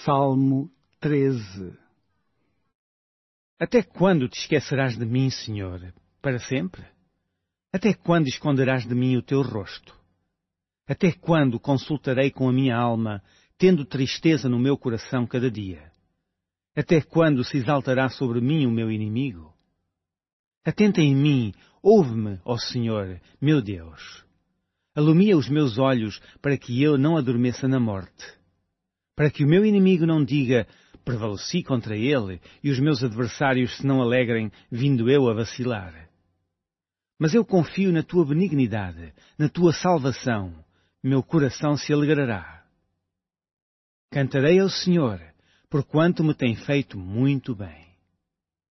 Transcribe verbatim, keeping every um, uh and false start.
Salmo treze. Até quando te esquecerás de mim, Senhor? Para sempre? Até quando esconderás de mim o teu rosto? Até quando consultarei com a minha alma, tendo tristeza no meu coração cada dia? Até quando se exaltará sobre mim o meu inimigo? Atenta em mim, ouve-me, ó Senhor, meu Deus. Alumia os meus olhos para que eu não adormeça na morte. Para que o meu inimigo não diga, prevaleci contra ele, e os meus adversários se não alegrem, vindo eu a vacilar. Mas eu confio na tua benignidade, na tua salvação, meu coração se alegrará. Cantarei ao Senhor, porquanto me tem feito muito bem.